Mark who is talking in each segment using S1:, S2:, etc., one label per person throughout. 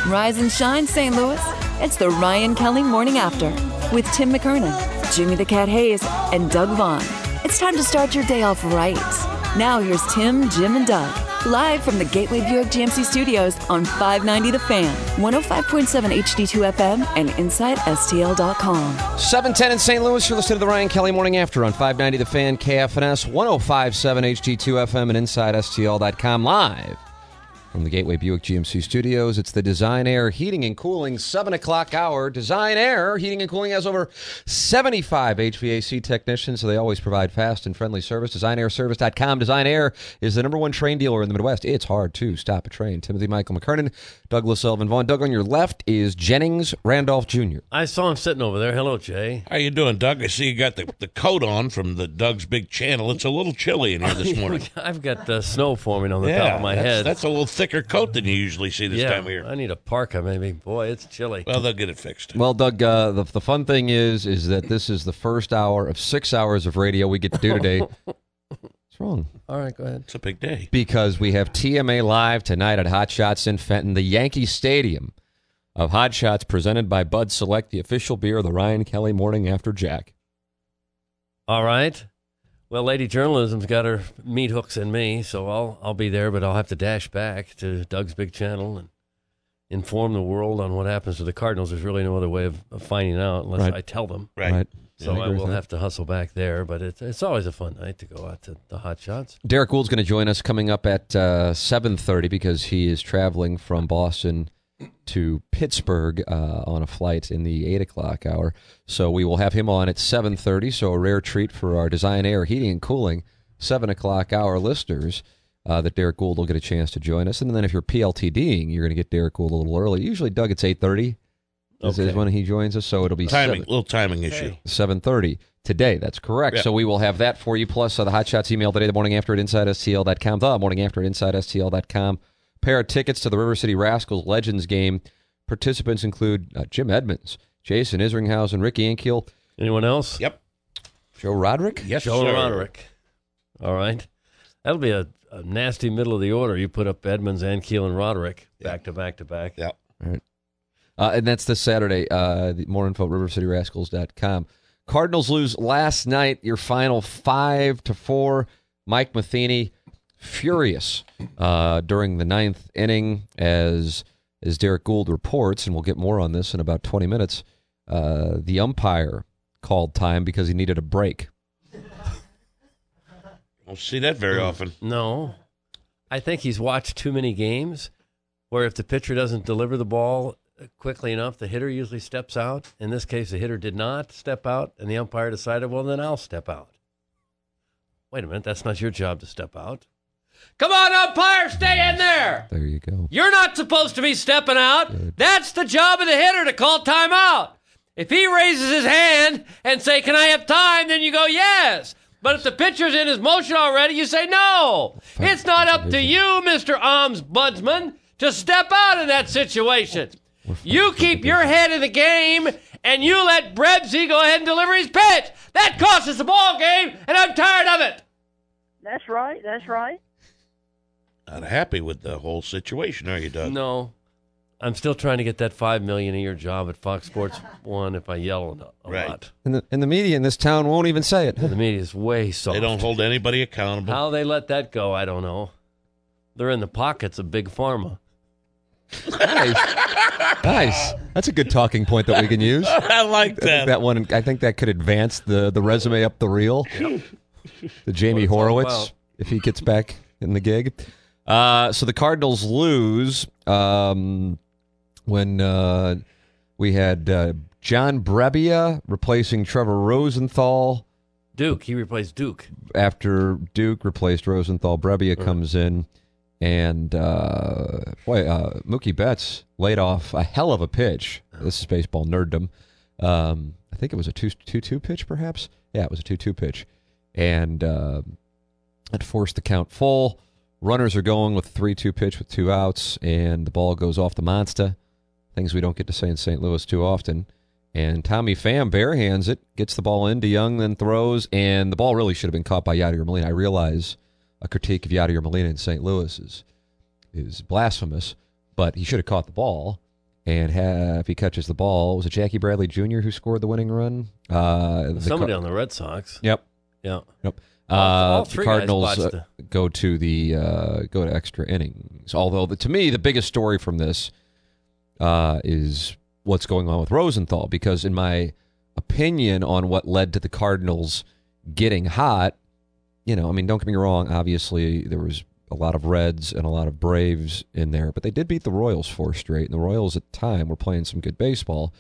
S1: Rise and shine, St. Louis. It's the Ryan Kelly Morning After with Tim McKernan, Jimmy the Cat Hayes, and Doug Vaughn. It's time to start your day off right. Now here's Tim, Jim, and Doug, live from the Gateway Buick GMC Studios on 590 The Fan, 105.7 HD2 FM, and InsideSTL.com.
S2: 7:10 in St. Louis. You're listening to the Ryan Kelly Morning After on 590 The Fan, KFNS, 105.7 HD2 FM, and InsideSTL.com, live from the Gateway Buick GMC Studios. It's the Design Air Heating and Cooling 7 o'clock hour. Design Air Heating and Cooling has over 75 HVAC technicians, so they always provide fast and friendly service. DesignAirService.com. Design Air is the #1 train dealer in the Midwest. It's hard to stop a train. Timothy Michael McKernan, Douglas Sullivan Vaughn. Doug, on your left is Jennings Randolph Jr.
S3: I saw him sitting over there. Hello, Jay.
S4: How you doing, Doug? I see you got the coat on from the Doug's Big Channel. It's a little chilly in here this morning.
S3: I've got snow forming on the top of my head.
S4: That's a little thicker coat than you usually see this time of year.
S3: I need a parka, maybe. Boy, it's chilly.
S4: Well, they'll get it fixed.
S2: Well, Doug, the fun thing is that this is the first hour of 6 hours of radio we get to do today. What's wrong?
S3: All right, go ahead.
S4: It's a big day.
S2: Because we have TMA Live tonight at Hot Shots in Fenton, the Yankee Stadium of Hot Shots, presented by Bud Select, the official beer of the Ryan Kelly Morning After Jack.
S3: All right. Well, Lady Journalism's got her meat hooks in me, so I'll be there, but I'll have to dash back to Doug's Big Channel and inform the world on what happens to the Cardinals. There's really no other way of finding out unless I tell them.
S4: Right.
S3: So I will have to hustle back there, but it's always a fun night to go out to the Hot Shots.
S2: Derek Gould's going to join us coming up at 7:30 because he is traveling from Boston to Pittsburgh on a flight in the 8 o'clock hour. So we will have him on at 7:30, so a rare treat for our Design Air Heating and Cooling 7 o'clock hour listeners that Derek Gould will get a chance to join us. And then if you're PLTDing, you're going to get Derek Gould a little early. Usually, Doug, it's 8:30 is when he joins us, so it'll be
S4: little timing issue.
S2: 7:30 today. That's correct.
S4: Yeah.
S2: So we will have that for you, plus the Hot Shots email today, the morning after at InsideSTL.com, the morning after at InsideSTL.com. Pair of tickets to the River City Rascals Legends game. Participants include Jim Edmonds, Jason Isringhausen, Ricky Ankiel.
S3: Anyone else?
S4: Yep.
S2: Joe Roderick?
S4: Yes,
S3: Joe
S4: sir.
S3: Roderick. All right. That'll be a nasty middle of the order. You put up Edmonds, Ankiel, and Roderick back to back to back.
S4: Yep.
S2: All right. And that's this Saturday. More info at rivercityrascals.com. Cardinals lose last night, your final 5-4. Mike Matheny furious during the ninth inning as Derek Gould reports, and we'll get more on this in about 20 minutes. The umpire called time because he needed a break.
S4: Don't see that very often.
S3: No. I think he's watched too many games where if the pitcher doesn't deliver the ball quickly enough, the hitter usually steps out. In this case, the hitter did not step out, and the umpire decided, well, then I'll step out. Wait a minute, that's not your job to step out. Come on, umpire, stay in there.
S2: There you go.
S3: You're not supposed to be stepping out. That's the job of the hitter to call timeout. If he raises his hand and say, can I have time, then you go, yes. But if the pitcher's in his motion already, you say, no. It's not up to you, Mr. Ombudsman, to step out in that situation. You keep your head in the game, and you let Brebsy go ahead and deliver his pitch. That costs us the ball game, and I'm tired of it.
S5: That's right. That's right.
S4: Not happy with the whole situation, are you, Doug?
S3: No. I'm still trying to get that $5 million a year job at Fox Sports 1 if I yell a lot.
S2: And the media in this town won't even say it.
S3: The media is way soft.
S4: They don't hold anybody accountable.
S3: How they let that go, I don't know. They're in the pockets of Big Pharma.
S2: Nice. That's a good talking point that we can use.
S4: I like that.
S2: I think that could advance the resume up the reel. The Jamie Horowitz, if he gets back in the gig. So the Cardinals lose when we had John Brebbia replacing Trevor Rosenthal.
S3: Duke. He replaced Duke.
S2: After Duke replaced Rosenthal, Brebbia comes in. And, Mookie Betts laid off a hell of a pitch. This is baseball nerddom. I think it was a 2-2 pitch, perhaps? Yeah, it was a 2-2 pitch. And it forced the count full. Runners are going with a 3-2 pitch with 2 outs, and the ball goes off the monster. Things we don't get to say in St. Louis too often. And Tommy Pham barehands it, gets the ball into Young, then throws, and the ball really should have been caught by Yadier Molina. I realize a critique of Yadier Molina in St. Louis is blasphemous, but he should have caught the ball. And if he catches the ball, was it Jackie Bradley Jr. who scored the winning run?
S3: Somebody on the Red Sox.
S2: Yep.
S3: Yeah.
S2: Yep.
S3: All
S2: The
S3: three
S2: Cardinals
S3: guys botched
S2: go to extra innings. Although to me the biggest story from this is what's going on with Rosenthal, because in my opinion on what led to the Cardinals getting hot, don't get me wrong, obviously there was a lot of Reds and a lot of Braves in there, but they did beat the Royals 4 straight, and the Royals at the time were playing some good baseball.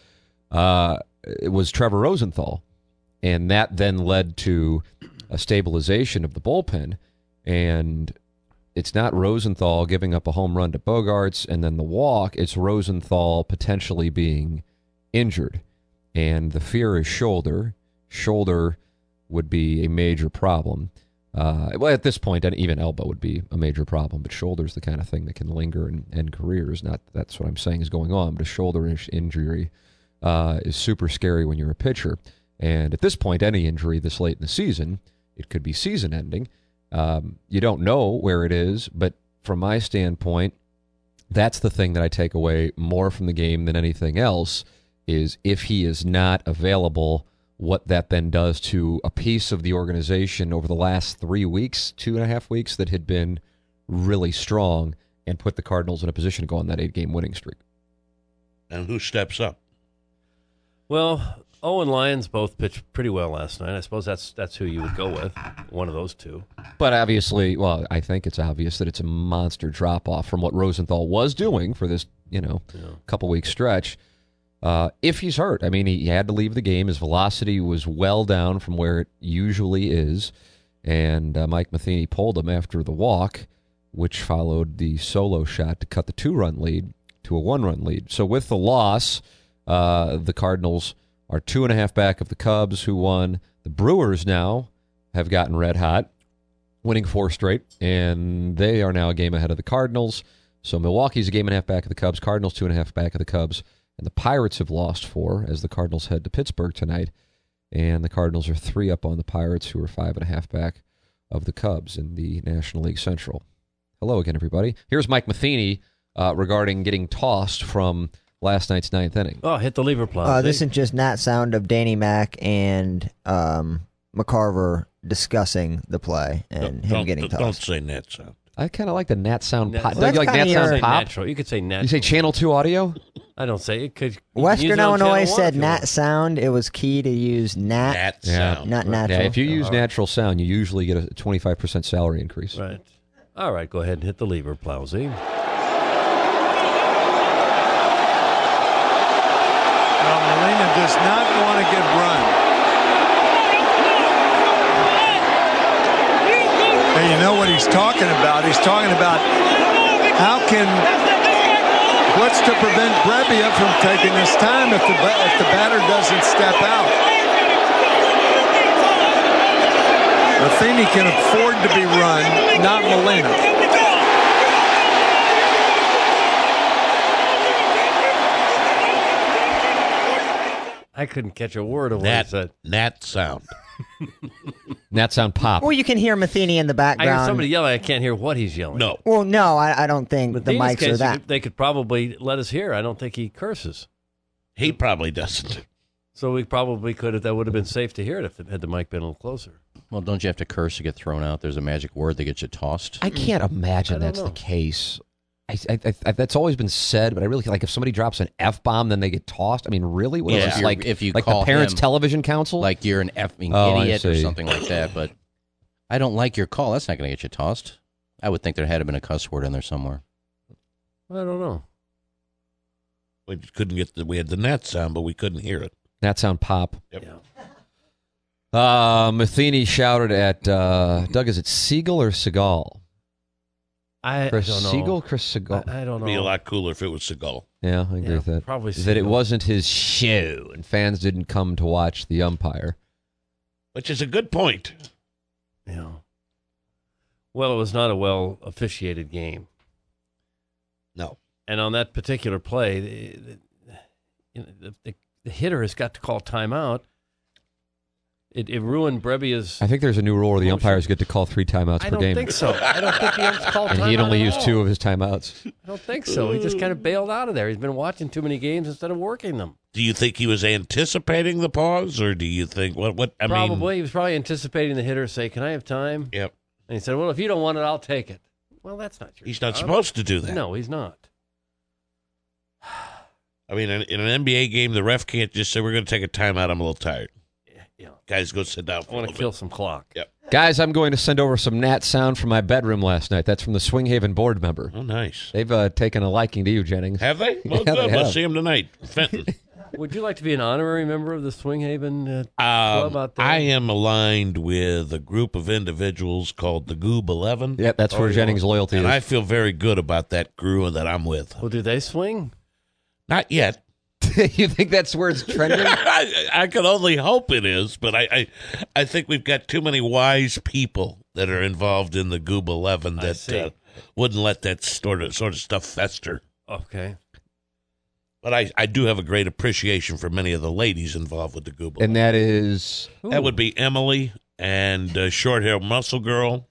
S2: It was Trevor Rosenthal, and that then led to a stabilization of the bullpen, and it's not Rosenthal giving up a home run to Bogaerts and then the walk, it's Rosenthal potentially being injured, and the fear is shoulder. Shoulder would be a major problem. Well, at this point, even elbow would be a major problem, but shoulder's the kind of thing that can linger and end careers. Not that's what I'm saying is going on, but a shoulder injury is super scary when you're a pitcher. And at this point, any injury this late in the season, it could be season-ending. You don't know where it is, but from my standpoint, that's the thing that I take away more from the game than anything else, is if he is not available, what that then does to a piece of the organization over the last 3 weeks, 2.5 weeks, that had been really strong and put the Cardinals in a position to go on that 8-game winning streak.
S4: And who steps up?
S3: Well, and Lyons both pitched pretty well last night. I suppose that's who you would go with, one of those two.
S2: But obviously, I think it's obvious that it's a monster drop-off from what Rosenthal was doing for this, couple-week stretch. If he's hurt, he had to leave the game. His velocity was well down from where it usually is, and Mike Matheny pulled him after the walk, which followed the solo shot to cut the 2-run lead to a 1-run lead. So with the loss, the Cardinals are 2.5 back of the Cubs, who won. The Brewers now have gotten red hot, winning 4 straight, and they are now a game ahead of the Cardinals. So Milwaukee's a 1.5 back of the Cubs, Cardinals 2.5 back of the Cubs. And the Pirates have lost 4 as the Cardinals head to Pittsburgh tonight. And the Cardinals are 3 up on the Pirates, who are 5.5 back of the Cubs in the National League Central. Hello again, everybody. Here's Mike Matheny regarding getting tossed from last night's 9th inning.
S3: Oh, hit the lever plow.
S6: This is just Nat sound of Danny Mac and McCarver discussing the play and him getting tossed.
S4: Don't say Nat sound.
S2: I kind of like the Nat sound pop.
S6: Well,
S2: you like Nat sound pop?
S3: Natural. You could say natural.
S2: You say Channel 2 audio?
S3: I don't say it. Could
S6: Western Illinois said Nat sound. It was key to use Nat
S4: sound.
S6: not natural.
S2: Yeah, if you use natural sound, you usually get a 25% salary increase.
S3: Right. All right, go ahead and hit the lever, Plowsy.
S7: Well, Molina does not want to get run. And you know what he's talking about? He's talking about what's to prevent Brebbia from taking his time if the batter doesn't step out. Matheny can afford to be run, not Molina.
S3: I couldn't catch a word of what he said.
S4: Nat sound.
S2: Nat sound pop.
S6: Well, you can hear Matheny in the
S3: I
S6: background.
S3: hear somebody yelling. I can't hear what he's yelling.
S4: No.
S6: Well, no, I don't think
S3: But
S6: the
S3: in
S6: mics
S3: case,
S6: are that.
S3: they could probably let us hear. I don't think he curses.
S4: He probably doesn't.
S3: So we probably could have. That would have been safe to hear it had the mic been a little closer.
S8: Well, don't you have to curse to get thrown out? There's a magic word that gets you tossed.
S2: I can't imagine that's the case. That's always been said, but I really like if somebody drops an F-bomb, then they get tossed. Really? What is this, like
S8: if you
S2: like
S8: call
S2: the Parents
S8: him,
S2: Television Council?
S8: like you're an effing idiot or something like that. But I don't like your call. That's not going to get you tossed. I would think there had been a cuss word in there somewhere.
S3: I don't know.
S4: We couldn't get we had the Nat sound, but we couldn't hear it.
S2: Nat sound pop.
S4: Yep.
S3: Yeah.
S2: Matheny shouted at Doug. Is it Siegel or Seagal? Chris
S3: don't know.
S2: Siegel, Chris Seagal.
S3: I don't
S4: It'd
S3: know.
S4: be a lot cooler if it was Seagal.
S2: Yeah, I agree with that.
S3: Probably
S2: that it
S3: Siegel.
S2: wasn't his show, and fans didn't come to watch the umpire.
S4: Which is a good point.
S3: Yeah. Well, it was not a well officiated game.
S4: No.
S3: And on that particular play, the hitter has got to call timeout. It ruined Brebbia's.
S2: I think there's a new rule where the umpires get to call 3 timeouts per game.
S3: I don't think so. I don't think the umps called
S2: and
S3: timeout.
S2: he'd only
S3: at
S2: used
S3: all.
S2: 2 of his timeouts.
S3: I don't think so. He just kind of bailed out of there. He's been watching too many games instead of working them.
S4: Do you think he was anticipating the pause, or do you think what? I
S3: Probably.
S4: mean,
S3: He was probably anticipating the hitter say, "Can I have time?"
S4: Yep.
S3: And he said, "Well, if you don't want it, I'll take it." Well, that's not your
S4: He's not
S3: job.
S4: supposed to do that.
S3: No, he's not.
S4: I mean, in an NBA game, the ref can't just say, "We're going to take a timeout. I'm a little tired."
S3: Yeah.
S4: Guys, go sit down.
S3: I want to kill some clock.
S4: Yep.
S2: Guys, I'm going to send over some Nat sound from my bedroom last night. That's from the Swing Haven board member.
S4: Oh, nice.
S2: They've taken a liking to you, Jennings.
S4: Have they? Well,
S2: Yeah,
S4: good.
S2: they
S4: Let's
S2: have.
S4: see him tonight. Fenton.
S3: Would you like to be an honorary member of the Swing Haven club out there?
S4: I am aligned with a group of individuals called the Goob 11.
S2: Yep, that's where Jennings' loyalty
S4: And
S2: is.
S4: I feel very good about that crew that I'm with.
S3: Well, do they swing?
S4: Not yet.
S2: You think that's where it's trending?
S4: I can only hope it is, but I think we've got too many wise people that are involved in the Goob 11 that wouldn't let that sort of stuff fester.
S3: Okay.
S4: But I do have a great appreciation for many of the ladies involved with the Goob 11.
S2: And that is...
S4: That would be Emily and Short-Haired Muscle Girl.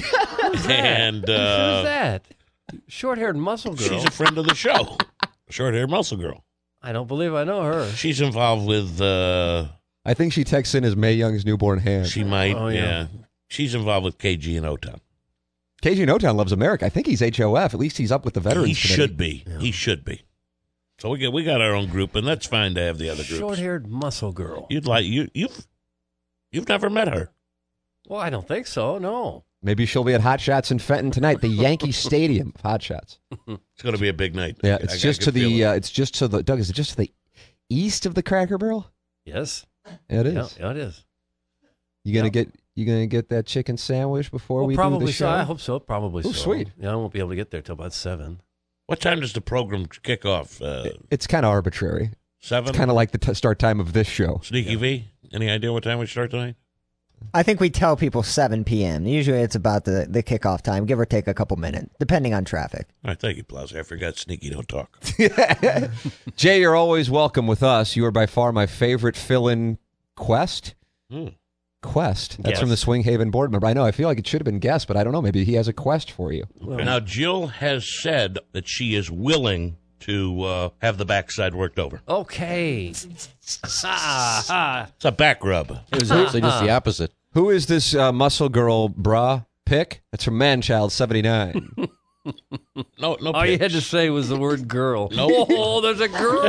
S4: And
S3: Who's that? Short-haired muscle girl.
S4: she's a friend of the show. Short-Haired Muscle Girl.
S3: I don't believe I know her.
S4: She's involved with...
S2: I think she texts in as Mae Young's newborn hand.
S4: she might,
S3: Oh, yeah.
S4: She's involved with KG and O-Town.
S2: KG in O-Town loves America. I think he's HOF. At least he's up with the veterans.
S4: He
S2: committee.
S4: should be. Yeah. He should be. So we got our own group, and that's fine to have the other groups.
S3: Short-haired muscle girl.
S4: You'd like you've never met her.
S3: Well, I don't think so. No.
S2: Maybe she'll be at Hot Shots in Fenton tonight, the Yankee Stadium of Hot Shots.
S4: It's going to be a big night.
S2: Yeah,
S4: I
S2: it's
S4: got
S2: just
S4: a
S2: to
S4: good
S2: the.
S4: feeling.
S2: It's just to the. Doug, is it just to the east of the Cracker Barrel?
S3: Yes.
S2: Yeah, it is.
S3: Yeah, it is.
S2: You gonna get that chicken sandwich before
S3: Well,
S2: we
S3: probably
S2: do the show?
S3: so. I hope so. Probably
S2: Oh,
S3: so.
S2: sweet.
S3: Yeah, I won't be able to get there till about 7.
S4: What time does the program kick off?
S2: It's kind of arbitrary.
S4: 7?
S2: It's kind of like the start time of this show.
S4: Sneaky V, any idea what time we start tonight?
S6: I think we tell people 7 p.m. Usually it's about the kickoff time, give or take a couple minutes, depending on traffic.
S4: All right, thank you, Plaza. I forgot Sneaky don't talk.
S2: Jay, you're always welcome with us. You are by far my favorite fill-in Quest. Quest. That's
S3: Yes.
S2: from the Swing Haven board member. I know. I feel like it should have been Guest, but I don't know. Maybe he has a quest for you.
S4: Now, Jill has said that she is willing to have the backside worked over.
S3: Okay.
S4: It's a back rub.
S8: It was actually just the opposite.
S2: Who is this muscle girl bra pick? That's from Manchild 79.
S4: No
S3: All you had to
S4: pics.
S3: say was the word girl.
S4: Nope.
S3: Oh, there's a girl.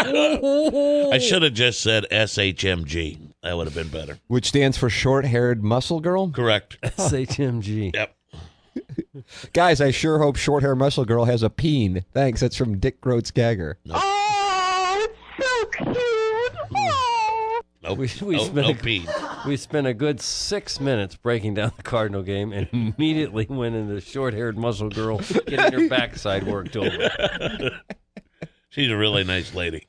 S4: I should have just said SHMG. That would have been better.
S2: Which stands for short-haired muscle girl.
S4: Correct.
S3: SHMG.
S4: Yep.
S2: Guys, I sure hope short-haired muscle girl has a peen. Thanks. That's from Dick Groats Gagger.
S5: Oh, it's so cute.
S4: Nope.
S3: We we spent a good 6 minutes breaking down the Cardinal game and immediately went into short-haired muscle girl getting her backside worked over.
S4: She's a really nice lady.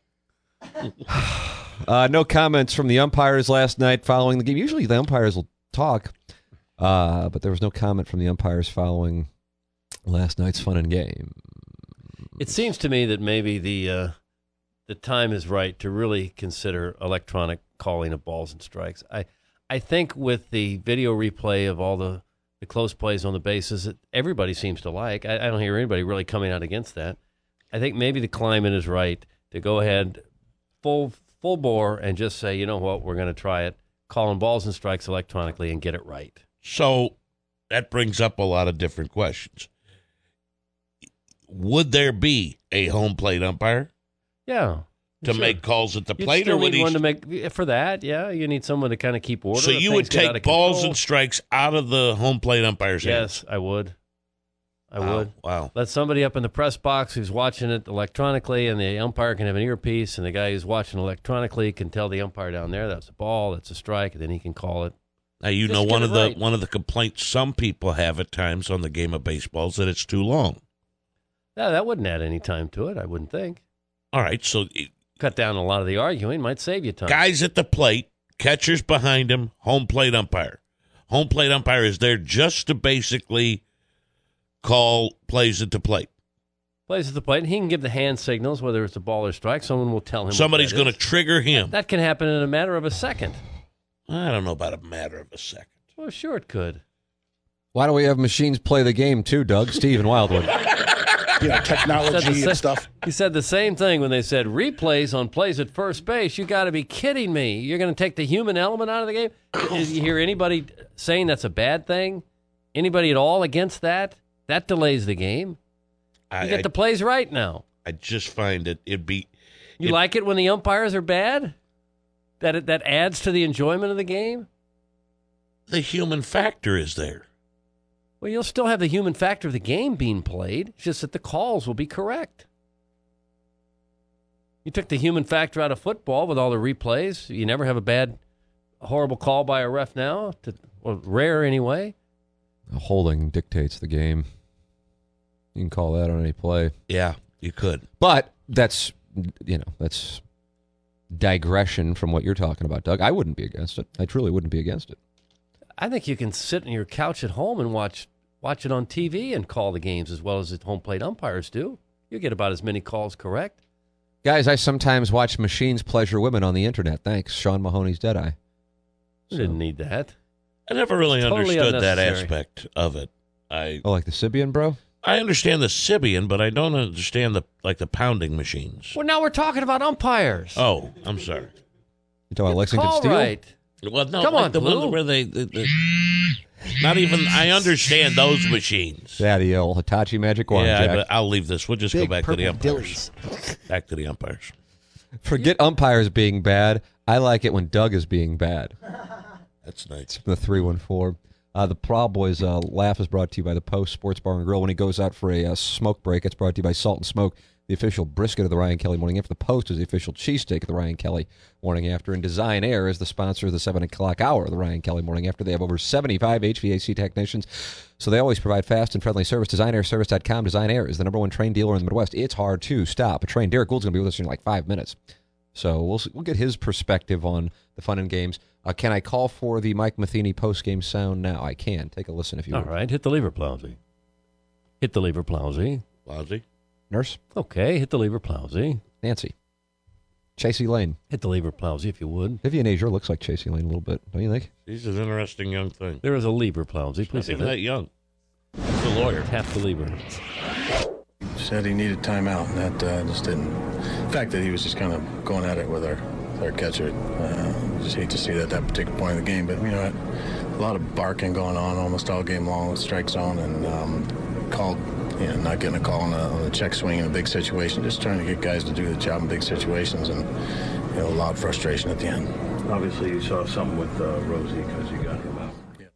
S2: No comments from the umpires last night following the game. Usually the umpires will talk, but there was no comment from the umpires following last night's fun and game.
S3: It seems to me that maybe the time is right to really consider electronic calling of balls and strikes. I think with the video replay of all the close plays on the bases that everybody seems to like, I don't hear anybody really coming out against that. I think maybe the climate is right to go ahead full bore and just say, you know what, we're going to try it, calling balls and strikes electronically and get it right.
S4: So that brings up a lot of different questions. Would there be a home plate umpire
S3: Yeah.
S4: to
S3: sure.
S4: make calls at the
S3: You'd
S4: plate,
S3: still
S4: or would
S3: need
S4: he?
S3: one to make for that. Yeah, you need someone to kind of keep order.
S4: So
S3: if
S4: you
S3: things
S4: would
S3: get out
S4: take
S3: of
S4: balls
S3: control.
S4: and strikes out of the home plate umpire's hands?
S3: Yes, I would. I
S4: Wow.
S3: would.
S4: Wow.
S3: Let somebody up in the press box who's watching it electronically, and the umpire can have an earpiece, and the guy who's watching electronically can tell the umpire down there that's a ball, that's a strike, and then he can call it.
S4: Now you
S3: Just
S4: know
S3: get
S4: one
S3: it
S4: of the
S3: right.
S4: one of the complaints some people have at times on the game of baseball is that it's too long.
S3: Yeah, that wouldn't add any time to it, I wouldn't think.
S4: All right, so
S3: Cut down a lot of the arguing, might save you time.
S4: guys at the plate, catchers behind him, home plate umpire. Home plate umpire is there just to basically call plays at the plate.
S3: Plays at the plate, and he can give the hand signals, whether it's a ball or strike. Someone will tell him.
S4: Somebody's
S3: going
S4: to trigger him.
S3: That can happen in a matter of a second.
S4: I don't know about a matter of a second.
S3: Well, sure it could.
S2: Why don't we have machines play the game too, Doug? Steve and Wildwood.
S9: Technology and stuff.
S3: He said the same thing when they said replays on plays at first base. You got to be kidding me. You're going to take the human element out of the game? Did you hear anybody saying that's a bad thing? Anybody at all against that? That delays the game. You get the plays right now.
S4: I just find it'd be...
S3: You like it when the umpires are bad? That adds to the enjoyment of the game?
S4: The human factor is there.
S3: Well, you'll still have the human factor of the game being played. It's just that the calls will be correct. You took the human factor out of football with all the replays. You never have a horrible call by a ref now. Rare anyway.
S2: Holding dictates the game. You can call that on any play.
S4: Yeah, you could.
S2: But that's digression from what you're talking about, Doug. I wouldn't be against it. I truly wouldn't be against it.
S3: I think you can sit on your couch at home and watch it on TV and call the games as well as the home plate umpires do. You get about as many calls correct.
S2: Guys, I sometimes watch machines pleasure women on the internet. Thanks. Sean Mahoney's Deadeye.
S3: You didn't need that.
S4: I never really
S3: Totally
S4: understood that
S3: unnecessary.
S4: aspect of it.
S2: Like the Sybian, bro?
S4: I understand the Sybian, but I don't understand the pounding machines.
S3: Well, now we're talking about umpires.
S4: Oh, I'm sorry.
S2: You talking about Lexington
S3: Call
S2: Steel?
S3: right.
S4: Well, no,
S3: Come on,
S4: the
S3: Blue.
S4: one where they not even. I understand those machines.
S2: Yeah, the old Hitachi Magic Wand
S4: Yeah,
S2: Jack.
S4: but I'll leave this. We'll just go
S6: Big
S4: back to the
S6: purple
S4: umpires. Back to the umpires.
S2: Forget umpires being bad. I like it when Doug is being bad.
S4: That's nice.
S2: The 314. The Proud Boys laugh is brought to you by the Post Sports Bar and Grill. When he goes out for a smoke break, it's brought to you by Salt and Smoke, the official brisket of the Ryan Kelly Morning After. The Post is the official cheesesteak of the Ryan Kelly Morning After. And Design Air is the sponsor of the 7 o'clock hour of the Ryan Kelly Morning After. They have over 75 HVAC technicians, so they always provide fast and friendly service. DesignAirService.com. Design Air is the #1 train dealer in the Midwest. It's hard to stop a train. Derek Gould's going to be with us in like 5 minutes. So we'll get his perspective on the fun and games. Can I call for the Mike Matheny post-game sound now? I can. Take a listen if you want.
S3: All right, hit the lever, Plowsy. Hit the lever, Plowsy.
S4: Plowsy?
S2: Nurse?
S3: Okay, hit the lever, Plowsy.
S2: Nancy? Chasey Lane?
S3: Hit the lever, Plowsy, if you would.
S2: Vivian Azure looks like Chasey Lane a little bit, don't you think?
S4: She's an interesting young thing.
S3: There is a lever, Plowsy. Please
S4: Not
S3: hit
S4: even
S3: it.
S4: that young. She's a lawyer.
S3: Tap the lever.
S9: Said he needed timeout, and that just didn't. The fact that he was just kind of going at it with our catcher, just hate to see that particular point of the game. But you know, a lot of barking going on almost all game long with strike zone, and called, not getting a call on a check swing in a big situation. Just trying to get guys to do the job in big situations, and a lot of frustration at the end.
S10: Obviously, you saw something with Rosie because you got him out.
S9: Yeah.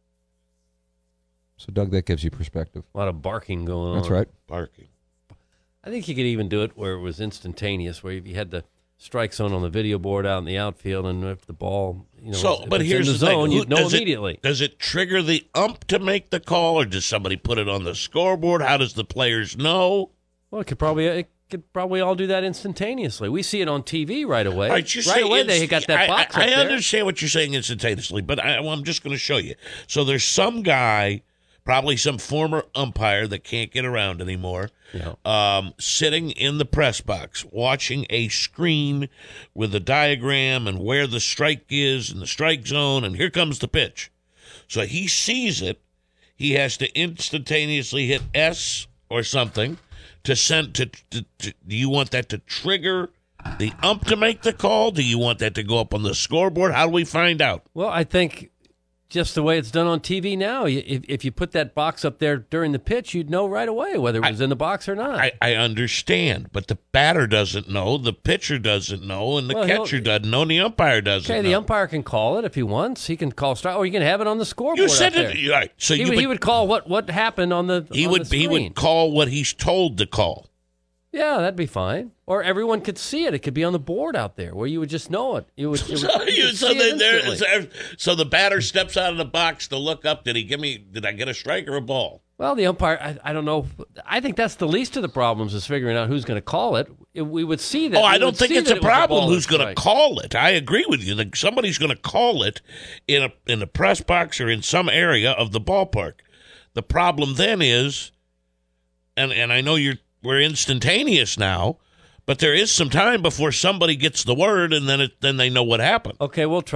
S2: So, Doug, that gives you perspective.
S3: A lot of barking going on.
S2: That's right.
S4: Barking.
S3: I think you could even do it where it was instantaneous, where you had the strike zone on the video board out in the outfield, and if the ball,
S4: But here's
S3: in the zone,
S4: thing.
S3: you'd know immediately.
S4: Does it trigger the ump to make the call, or does somebody put it on the scoreboard? How does the players know?
S3: Well, it could probably all do that instantaneously. We see it on TV right away.
S4: All right, you
S3: right
S4: say
S3: away, they got that box up
S4: I
S3: there.
S4: understand what you're saying instantaneously, but I'm just going to show you. So there's some guy, probably some former umpire that can't get around anymore, sitting in the press box, watching a screen with a diagram and where the strike is and the strike zone, and here comes the pitch. So he sees it. He has to instantaneously hit S or something to send to do you want that to trigger the ump to make the call? Do you want that to go up on the scoreboard? How do we find out?
S3: Well, I think just the way it's done on TV now, if you put that box up there during the pitch, you'd know right away whether it was in the box or not.
S4: I understand, but the batter doesn't know, the pitcher doesn't know, and the catcher doesn't know, and the umpire doesn't know.
S3: Okay, the umpire can call it if he wants. He can call strike, or you can have it on the scoreboard.
S4: You said
S3: up there.
S4: it right. So
S3: he would call what happened on the
S4: he
S3: on
S4: would
S3: the screen.
S4: he would call what he's told to call.
S3: Yeah, that'd be fine. Or everyone could see it. It could be on the board out there where you would just know it. You would see it instantly.
S4: So the batter steps out of the box to look up. Did I get a strike or a ball?
S3: Well, the umpire, I don't know. I think that's the least of the problems is figuring out who's going to call it. We would see that.
S4: Oh, I don't think it's a problem who's going to
S3: strike.
S4: call it. I agree with you. That somebody's going to call it in a press box or in some area of the ballpark. The problem then is, and I know we're instantaneous now, but there is some time before somebody gets the word, and then they know what happened.
S3: Okay, we'll try it.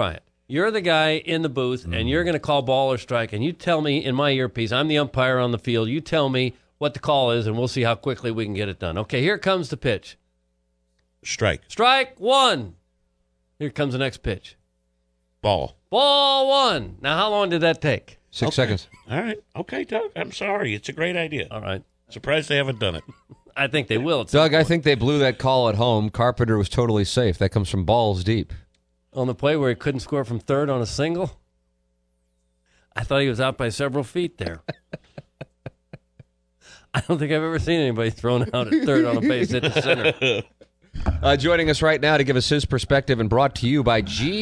S3: You're the guy in the booth, and you're going to call ball or strike, and you tell me in my earpiece, I'm the umpire on the field, you tell me what the call is, and we'll see how quickly we can get it done. Okay, here comes the pitch.
S4: Strike.
S3: Strike one. Here comes the next pitch.
S4: Ball.
S3: Ball one. Now, how long did that take?
S2: 6 seconds.
S4: All right. Okay, Doug. I'm sorry. It's a great idea.
S3: All right.
S4: Surprised they haven't done it.
S3: I think they will.
S2: Doug, I think they blew that call at home. Carpenter was totally safe. That comes from balls deep.
S3: On the play where he couldn't score from third on a single? I thought he was out by several feet there. I don't think I've ever seen anybody thrown out at third on a base hit to center.
S2: Joining us right now to give us his perspective and brought to you by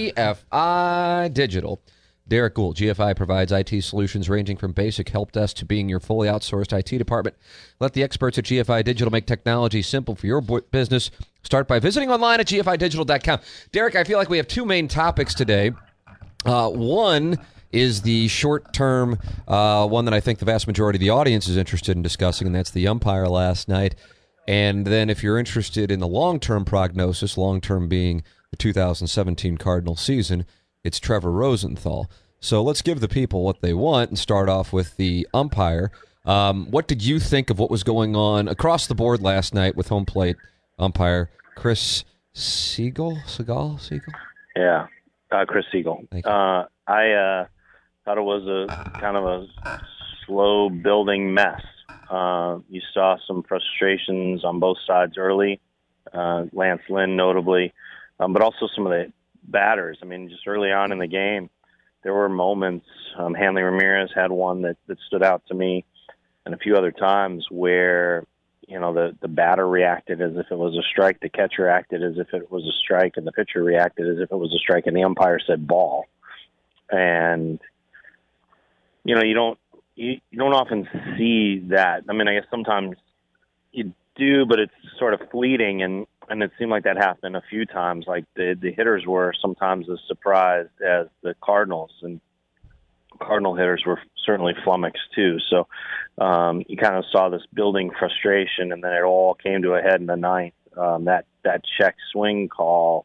S2: GFI Digital. Derek Gould. GFI provides IT solutions ranging from basic help desk to being your fully outsourced IT department. Let the experts at GFI Digital make technology simple for your business. Start by visiting online at gfidigital.com. Derek, I feel like we have two main topics today. One is the short-term one that I think the vast majority of the audience is interested in discussing, and that's the umpire last night. And then if you're interested in the long-term prognosis, long-term being the 2017 Cardinal season, it's Trevor Rosenthal. So let's give the people what they want and start off with the umpire. What did you think of what was going on across the board last night with home plate umpire Chris Siegel?
S11: Yeah, Chris Siegel. I thought it was a kind of a slow-building mess. You saw some frustrations on both sides early, Lance Lynn notably, but also some of the batters. I mean, just early on in the game, there were moments. Hanley Ramirez had one that stood out to me, and a few other times where, you know, the batter reacted as if it was a strike, the catcher acted as if it was a strike, and the pitcher reacted as if it was a strike, and the umpire said ball. And, you know, you don't often see that. I mean, I guess sometimes you do, but it's sort of fleeting, and it seemed like that happened a few times. Like the hitters were sometimes as surprised as the Cardinals, and Cardinal hitters were certainly flummoxed too. So you kind of saw this building frustration, and then it all came to a head in the ninth. That check swing call,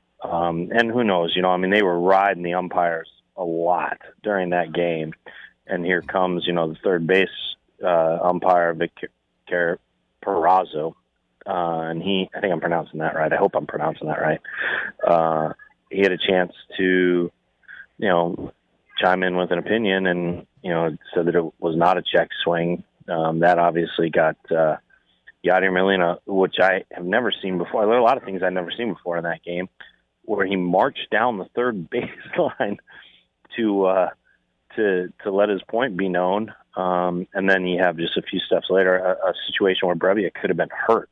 S11: and who knows? You know, I mean, they were riding the umpires a lot during that game. And here comes, you know, the third base umpire, Victor Perazo. And I think I'm pronouncing that right. I hope I'm pronouncing that right. He had a chance to, you know, chime in with an opinion and, you know, said that it was not a check swing. That obviously got Yadier Molina, which I have never seen before. There are a lot of things I've never seen before in that game, where he marched down the third baseline to let his point be known. And then you have just a few steps later, a situation where Brebbia could have been hurt.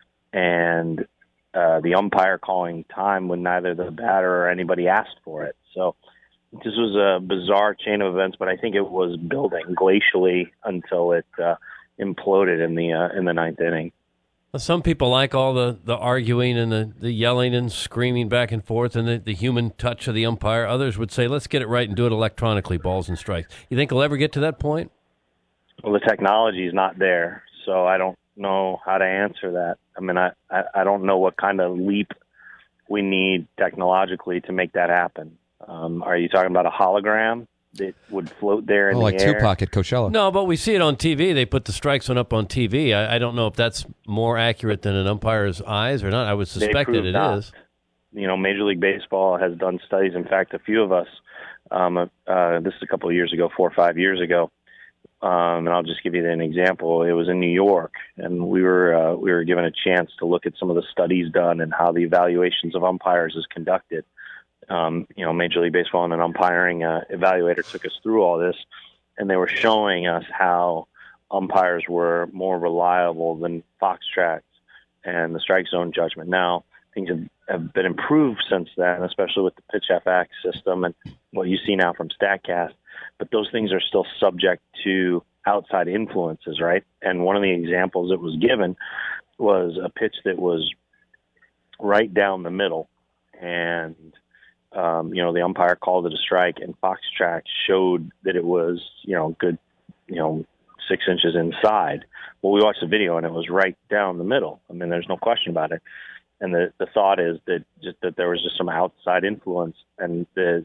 S11: And the umpire calling time when neither the batter or anybody asked for it. So this was a bizarre chain of events, but I think it was building glacially until it imploded in the ninth inning.
S3: Some people like all the arguing and the yelling and screaming back and forth and the human touch of the umpire. Others would say, let's get it right and do it electronically, balls and strikes. You think we'll ever get to that point?
S11: Well, the technology is not there, so I don't know how to answer that. I mean, I don't know what kind of leap we need technologically to make that happen. Are you talking about a hologram that would float there in the
S2: like
S11: air?
S2: Tupac at Coachella.
S3: No, but we see it on TV. They put the strike zone up on TV. I don't know if that's more accurate than an umpire's eyes or not. I would suspect that it is.
S11: You know, Major League Baseball has done studies. In fact, a few of us, this is a couple of years ago, 4 or 5 years ago, and I'll just give you an example. It was in New York, and we were given a chance to look at some of the studies done and how the evaluations of umpires is conducted. You know, Major League Baseball and an umpiring evaluator took us through all this, and they were showing us how umpires were more reliable than Foxtrot and the strike zone judgment. Now, things have been improved since then, especially with the Pitch FX system and what you see now from StatCast. But those things are still subject to outside influences, right? And one of the examples that was given was a pitch that was right down the middle, and you know, the umpire called it a strike, and Foxtrot showed that it was, you know, good, you know, 6 inches inside. Well, we watched the video, and it was right down the middle. I mean, there's no question about it. And the thought is that there was just some outside influence, and the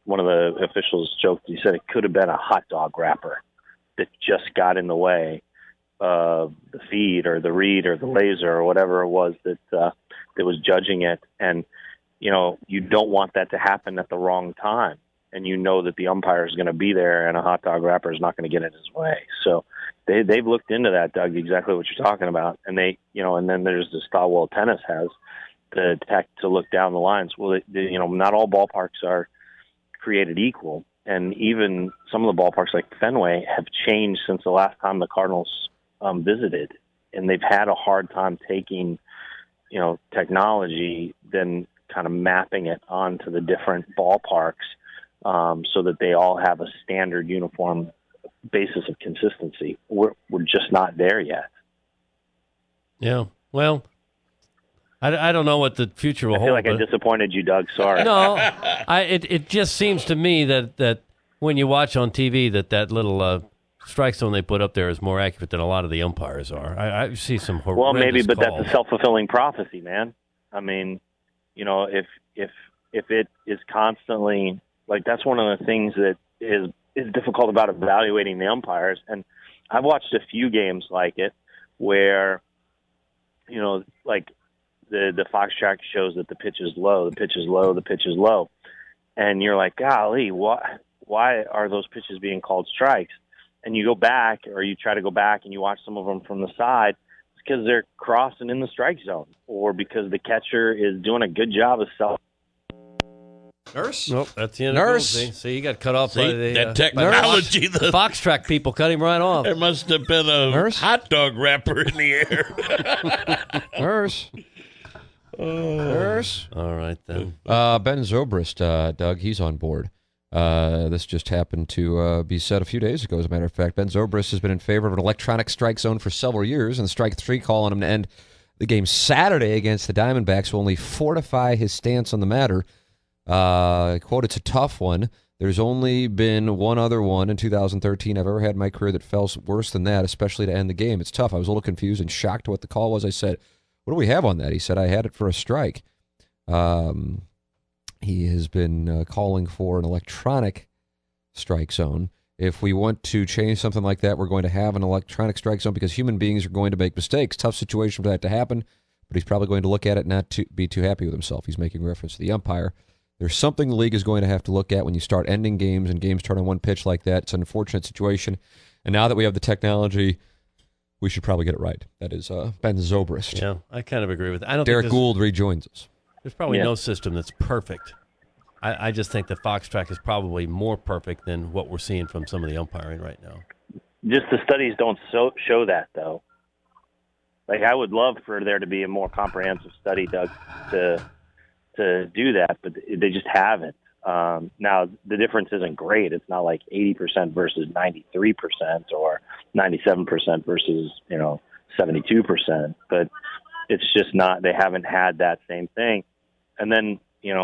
S11: one of the officials joked. He said it could have been a hot dog wrapper that just got in the way of the feed or the read or the laser or whatever it was that was judging it. And, you don't want that to happen at the wrong time. And that the umpire is going to be there and a hot dog wrapper is not going to get in his way. So they've looked into that, Doug, exactly what you're talking about. And and then there's the style World Tennis has the tech to look down the lines. Well, not all ballparks are created equal. And even some of the ballparks like Fenway have changed since the last time the Cardinals visited. And they've had a hard time taking, technology, then kind of mapping it onto the different ballparks so that they all have a standard uniform basis of consistency. We're just not there yet.
S3: Yeah. Well, I don't know what the future will hold.
S11: I feel like I disappointed you, Doug. Sorry.
S3: No, it just seems to me that when you watch on TV that little strike zone they put up there is more accurate than a lot of the umpires are. I see some horrendous
S11: Well, maybe, but
S3: calls.
S11: that's a self-fulfilling prophecy, man. I mean, if it is constantly like, that's one of the things that is difficult about evaluating the umpires. And I've watched a few games like it where, like the Fox track shows that the pitch is low, the pitch is low, the pitch is low. And you're like, golly, why are those pitches being called strikes? And you go back, or you try to go back and you watch some of them from the side. It's because they're crossing in the strike zone, or because the catcher is doing a good job of self.
S2: Nurse?
S3: Nope, that's the end
S2: Nurse.
S3: of the See, he got cut off by the
S4: that technology.
S3: The Fox track people cut him right off.
S4: There must have been a hot dog wrapper in the air.
S2: Nurse. Nurse.
S3: All right, then.
S2: Ben Zobrist, Doug, he's on board. This just happened to be said a few days ago, as a matter of fact. Ben Zobrist has been in favor of an electronic strike zone for several years, and the strike three call on him to end the game Saturday against the Diamondbacks will only fortify his stance on the matter. Quote, it's a tough one. There's only been one other one in 2013 I've ever had in my career that felt worse than that, especially to end the game. It's tough. I was a little confused and shocked at what the call was. I said, what do we have on that? He said, I had it for a strike. He has been calling for an electronic strike zone. If we want to change something like that, we're going to have an electronic strike zone because human beings are going to make mistakes. Tough situation for that to happen, but he's probably going to look at it and not be too happy with himself. He's making reference to the umpire. There's something the league is going to have to look at when you start ending games and games turn on one pitch like that. It's an unfortunate situation. And now that we have the technology, we should probably get it right. That is Ben Zobrist.
S3: Yeah, I kind of agree with that.
S2: Derek Gould rejoins us.
S3: There's probably no system that's perfect. I just think the Fox track is probably more perfect than what we're seeing from some of the umpiring right now.
S11: Just the studies don't show that, though. Like, I would love for there to be a more comprehensive study, Doug, to do that, but they just haven't. Now, the difference isn't great. It's not like 80% versus 93% or 97% versus, 72%. But it's just not, they haven't had that same thing. And then,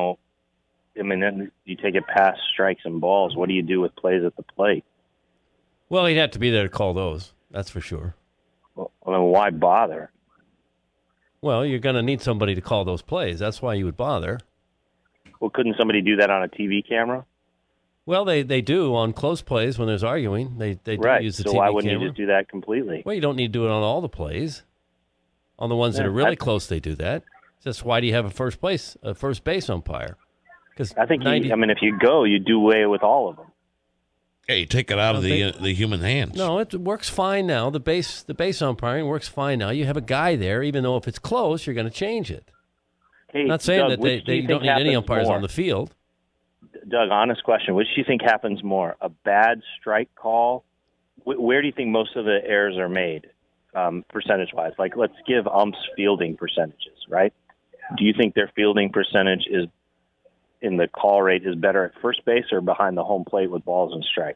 S11: then you take it past strikes and balls. What do you do with plays at the plate?
S3: Well, he'd have to be there to call those. That's for sure.
S11: Well, then why bother?
S3: Well, you're going to need somebody to call those plays. That's why you would bother.
S11: Well, couldn't somebody do that on a TV camera?
S3: Well, they do on close plays when there's arguing. They do use the TV camera.
S11: So why wouldn't you just do that completely?
S3: Well, you don't need to do it on all the plays. On the ones that are really close, they do that. It's just why do you have a first base umpire? Because
S11: I think if you go, you do away with all of them.
S4: Yeah, you take it out of the human hands.
S3: No, it works fine now. The base umpiring works fine now. You have a guy there, even though if it's close, you're going to change it.
S11: Hey,
S3: I'm not saying
S11: Doug,
S3: that they don't need any umpires on the field.
S11: Doug, honest question. Which do you think happens more? A bad strike call? Where do you think most of the errors are made, percentage-wise? Like, let's give umps fielding percentages, right? Do you think their fielding percentage is in the call rate is better at first base or behind the home plate with balls and strikes?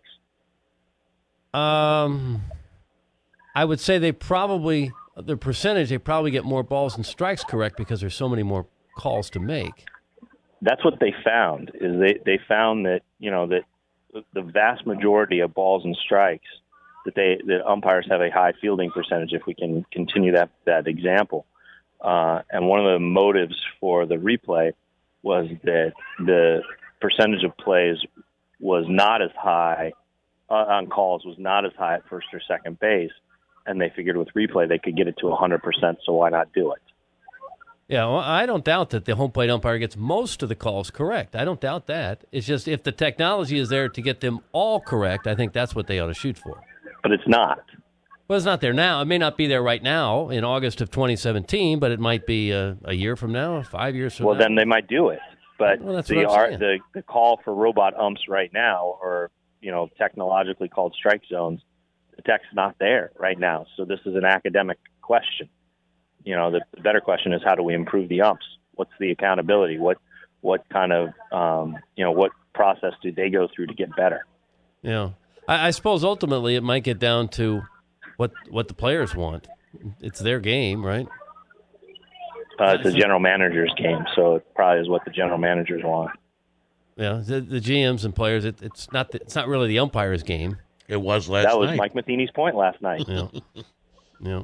S3: I would say they probably get more balls and strikes correct because there's so many more calls to make.
S11: That's what they found. Is they found that that the vast majority of balls and strikes that umpires have a high fielding percentage. If we can continue that example, and one of the motives for the replay was that the percentage of plays was not as high on calls, was not as high at first or second base, and they figured with replay they could get it to 100%, so why not do it?
S3: Yeah, well, I don't doubt that the home plate umpire gets most of the calls correct. I don't doubt that. It's just if the technology is there to get them all correct, I think that's what they ought to shoot for.
S11: But it's not.
S3: Well, it's not there now. It may not be there right now in August of 2017, but it might be a year from now, 5 years from now.
S11: Well, then they might do it. But
S3: that's
S11: the call for robot umps right now, or technologically called strike zones, the tech's not there right now. So this is an academic question. The better question is, how do we improve the umps? What's the accountability? What kind of what process do they go through to get better?
S3: Yeah, I suppose ultimately it might get down to what the players want. It's their game, right?
S11: It's a general manager's game, so it probably is what the general managers want.
S3: Yeah, the GMs and players. It's not really the umpire's game.
S4: It was last night.
S11: That was Mike Matheny's point last night.
S3: Yeah. Yeah.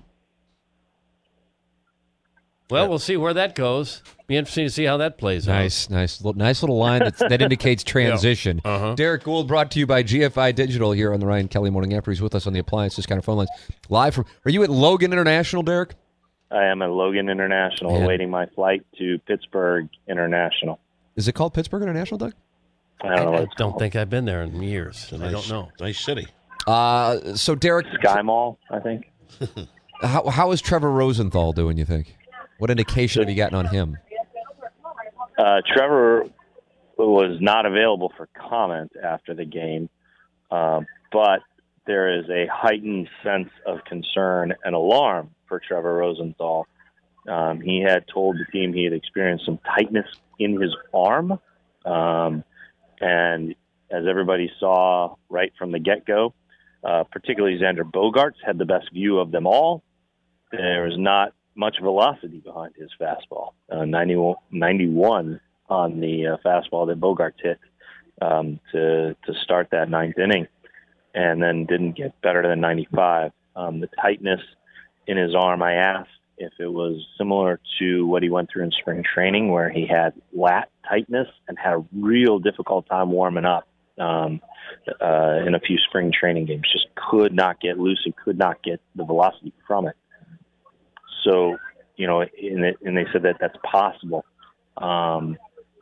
S3: Well, we'll see where that goes. Be interesting to see how that plays out.
S2: Nice little line that indicates transition.
S3: Yeah. Uh-huh.
S2: Derek Gould, brought to you by GFI Digital here on the Ryan Kelly Morning After. He's with us on the Appliance Discounter phone lines. Live from. Are you at Logan International, Derek?
S11: I am at Logan International, awaiting my flight to Pittsburgh International.
S2: Is it called Pittsburgh International, Doug?
S11: I don't know what it's
S3: don't
S11: called.
S3: think I've been there in years, and I don't know.
S4: Nice city.
S2: So Derek,
S11: Sky Mall, I think.
S2: How is Trevor Rosenthal doing, you think? What indication have you gotten on him?
S11: Trevor was not available for comment after the game, but there is a heightened sense of concern and alarm for Trevor Rosenthal. He had told the team he had experienced some tightness in his arm, and as everybody saw right from the get-go, particularly Xander Bogaerts had the best view of them all. There was not much velocity behind his fastball. 91 on the fastball that Bogaerts hit to start that ninth inning, and then didn't get better than 95. The tightness in his arm, I asked if it was similar to what he went through in spring training, where he had lat tightness and had a real difficult time warming up in a few spring training games. Just could not get loose and could not get the velocity from it. So, and they said that that's possible. The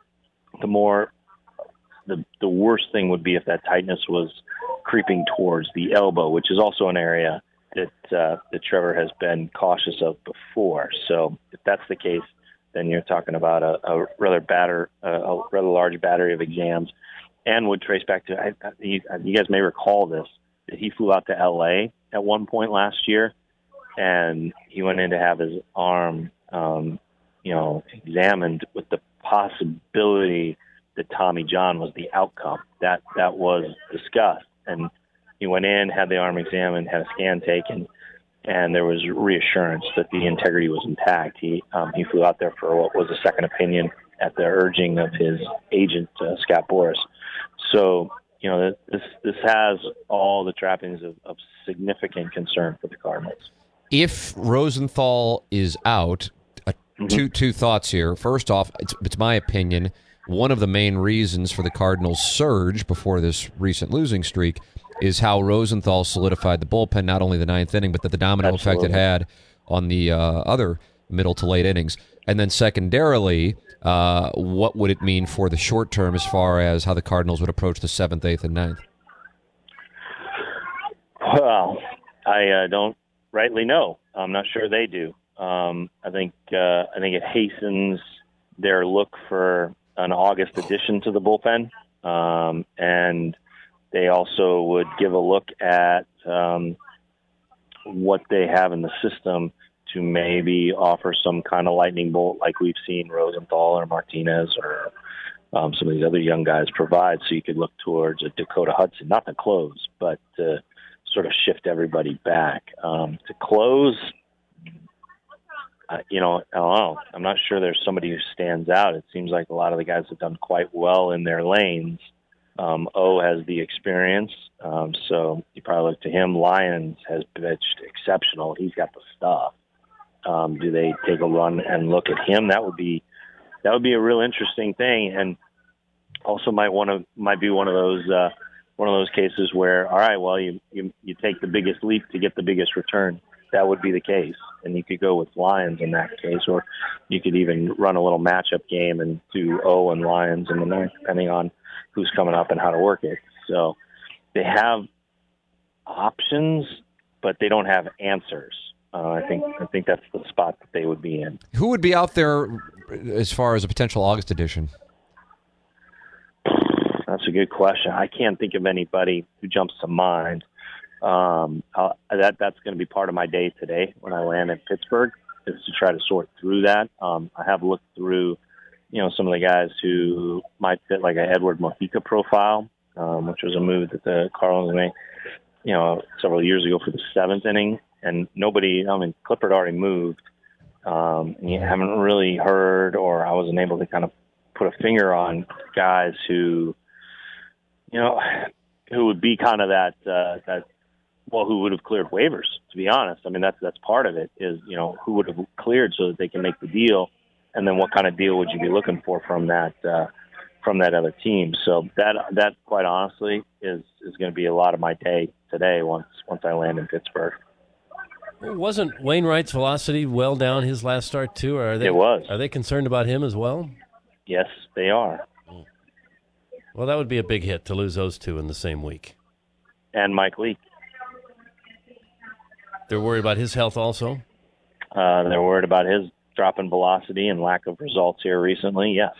S11: worst thing would be if that tightness was creeping towards the elbow, which is also an area that Trevor has been cautious of before. So if that's the case, then you're talking about a rather large battery of exams, and would trace back to, you guys may recall this, that he flew out to L.A. at one point last year, and he went in to have his arm, examined with the possibility that Tommy John was the outcome. That was discussed, and he went in, had the arm examined, had a scan taken, and there was reassurance that the integrity was intact. He flew out there for what was a second opinion at the urging of his agent, Scott Boras. So, this has all the trappings of significant concern for the Cardinals.
S2: If Rosenthal is out, two thoughts here. First off, it's my opinion, one of the main reasons for the Cardinals' surge before this recent losing streak is how Rosenthal solidified the bullpen, not only the ninth inning, but the domino effect it had on the other middle to late innings. And then secondarily, what would it mean for the short term as far as how the Cardinals would approach the 7th, 8th, and 9th?
S11: Well, I don't rightly know. I'm not sure they do. I think it hastens their look for an August addition to the bullpen, and they also would give a look at what they have in the system to maybe offer some kind of lightning bolt like we've seen Rosenthal or Martinez or some of these other young guys provide, so you could look towards a Dakota Hudson, not to close, but to sort of shift everybody back. To close, I don't know. I'm not sure there's somebody who stands out. It seems like a lot of the guys have done quite well in their lanes. O has the experience, so you probably look to him. Lyons has pitched exceptional. He's got the stuff. Do they take a run and look at him? That would be a real interesting thing. And also might be one of those cases where, all right, well, you take the biggest leap to get the biggest return. That would be the case, and you could go with Lions in that case, or you could even run a little matchup game and do O and Lions in the ninth, depending on who's coming up and how to work it. So they have options, but they don't have answers. I think that's the spot that they would be in.
S2: Who would be out there as far as a potential August edition?
S11: That's a good question. I can't think of anybody who jumps to mind. That's going to be part of my day today when I land in Pittsburgh, is to try to sort through that. I have looked through, some of the guys who might fit like a Edward Mojica profile, which was a move that the Cardinals made, several years ago for the seventh inning. And Clippard already moved, and you haven't really heard, or I wasn't able to kind of put a finger on guys who would be kind of that who would have cleared waivers, to be honest. I mean, that's part of it is, who would have cleared so that they can make the deal, and then what kind of deal would you be looking for from that other team. So that quite honestly is going to be a lot of my day today once I land in Pittsburgh.
S3: Wasn't Wainwright's velocity well down his last start too? Or
S11: it was.
S3: Are they concerned about him as well?
S11: Yes, they are.
S3: Well, that would be a big hit to lose those two in the same week.
S11: And Mike Leake.
S3: They're worried about his health also?
S11: They're worried about his drop in velocity and lack of results here recently, yes.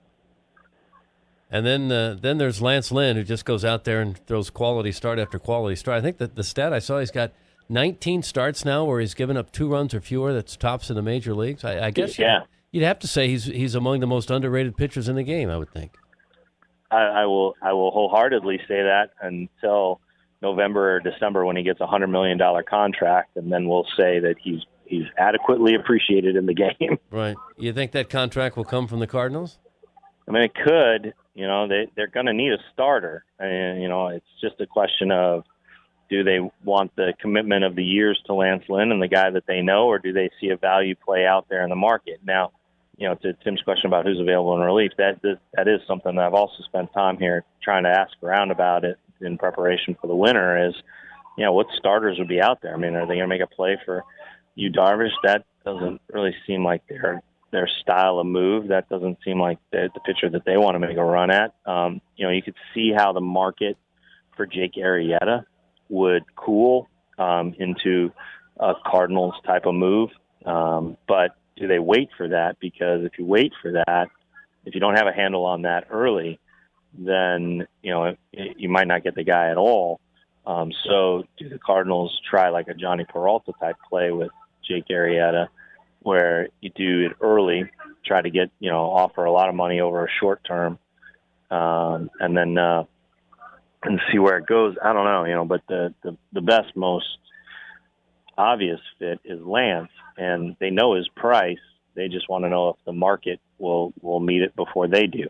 S3: And then there's Lance Lynn, who just goes out there and throws quality start after quality start. I think that the stat I saw, he's got 19 starts now where he's given up 2 runs or fewer. That's tops in the major leagues. I guess you'd have to say he's among the most underrated pitchers in the game, I would think.
S11: I will wholeheartedly say that until November or December when he gets a $100 million contract, and then we'll say that he's adequately appreciated in the game.
S3: Right. You think that contract will come from the Cardinals?
S11: I mean, it could. They're going to need a starter. And, it's just a question of, do they want the commitment of the years to Lance Lynn and the guy that they know, or do they see a value play out there in the market? Now, to Tim's question about who's available in relief, that is something that I've also spent time here trying to ask around about it in preparation for the winter is, what starters would be out there? I mean, are they going to make a play for Yu Darvish? That doesn't really seem like their style of move. That doesn't seem like the pitcher that they want to make a run at. You could see how the market for Jake Arrieta would cool into a Cardinals type of move. But do they wait for that? Because if you wait for that, if you don't have a handle on that early, then, you might not get the guy at all. So do the Cardinals try like a Johnny Peralta type play with Jake Arrieta, where you do it early, try to get, offer a lot of money over a short term, and then and see where it goes. I don't know, but the best, most obvious fit is Lance, and they know his price. They just want to know if the market will meet it before they do.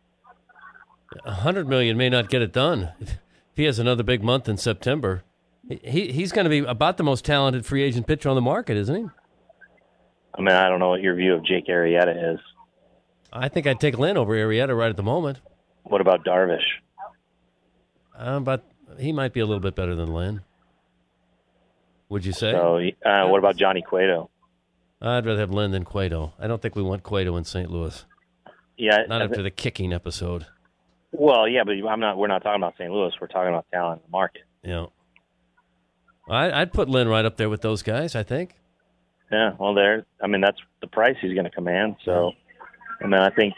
S3: $100 million may not get it done. If he has another big month in September, he's going to be about the most talented free agent pitcher on the market, isn't he?
S11: I mean, I don't know what your view of Jake Arrieta is.
S3: I think I'd take Lynn over Arrieta right at the moment.
S11: What about Darvish?
S3: But he might be a little bit better than Lynn. Would you say?
S11: So, what about Johnny Cueto?
S3: I'd rather have Lynn than Cueto. I don't think we want Cueto in St. Louis.
S11: Yeah,
S3: not after the kicking episode.
S11: Well, yeah, but we're not talking about St. Louis. We're talking about talent in the market.
S3: Yeah. I'd put Lynn right up there with those guys, I think.
S11: Yeah, well, that's the price he's going to command. So, I think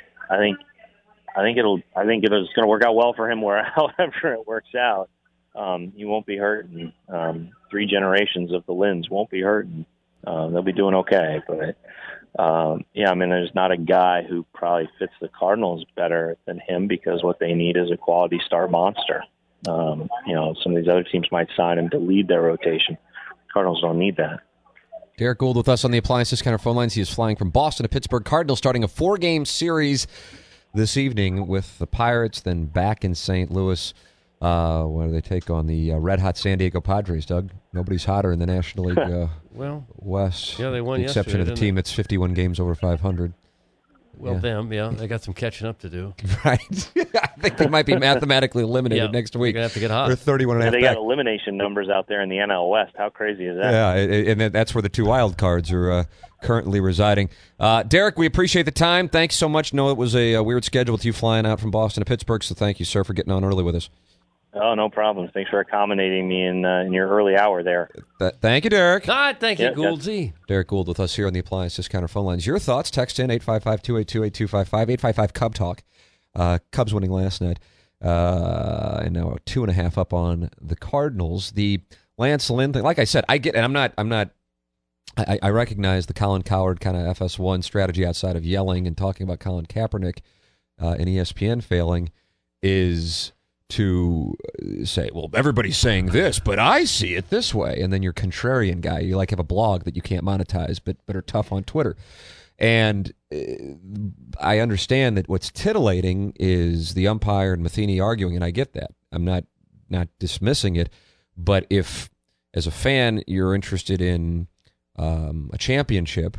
S11: it's going to work out well for him however it works out. He won't be hurting. 3 generations of the Lynns won't be hurting. They'll be doing okay. But there's not a guy who probably fits the Cardinals better than him, because what they need is a quality star monster. Some of these other teams might sign him to lead their rotation. Cardinals don't need that.
S2: Derek Gould with us on the Appliance Discounter phone lines. He is flying from Boston to Pittsburgh. Cardinals starting a 4-game series this evening with the Pirates, then back in St. Louis. Where do they take on the red-hot San Diego Padres, Doug? Nobody's hotter in the National League
S3: well,
S2: West.
S3: Yeah, they won
S2: the exception of the team that's 51 games over 500.
S3: Well, they got some catching up to do.
S2: Right. I think they might be mathematically eliminated next week.
S3: They're going to have to get hot.
S2: They're 31 and a half
S11: They
S2: back.
S11: got elimination numbers out there in the NL West. How crazy is that?
S2: Yeah, and that's where the 2 wild cards are currently residing. Derek, we appreciate the time. Thanks so much. No, it was a weird schedule with you flying out from Boston to Pittsburgh, so thank you, sir, for getting on early with us.
S11: Oh, no problem. Thanks for accommodating me in your early hour there.
S2: Thank you, Derek.
S3: Thank you, Gouldsy.
S2: Derek Gould with us here on the Appliance Discounter phone lines. Your thoughts, text in 855-282-8255, 855-CUB-TALK. Cubs winning last night, and now 2.5 up on the Cardinals. The Lance Lynn thing, like I said, I get, and I recognize the Colin Cowherd kind of FS1 strategy outside of yelling and talking about Colin Kaepernick and ESPN failing is to say, well, everybody's saying this, but I see it this way. And then you're contrarian guy. You have a blog that you can't monetize, but are tough on Twitter. And I understand that what's titillating is the umpire and Matheny arguing, and I get that. I'm not dismissing it. But if, as a fan, you're interested in a championship,